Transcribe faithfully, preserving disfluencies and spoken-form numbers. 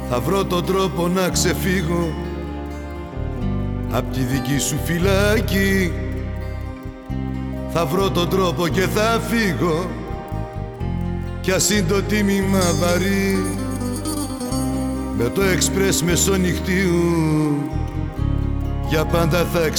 Θα βρω τον τρόπο να ξεφύγω απ' τη δική σου φυλάκη. Θα βρω τον τρόπο και θα φύγω κι ας είναι το τίμημα βαρύ. Με το εξπρές μεσονυχτίου για πάντα θα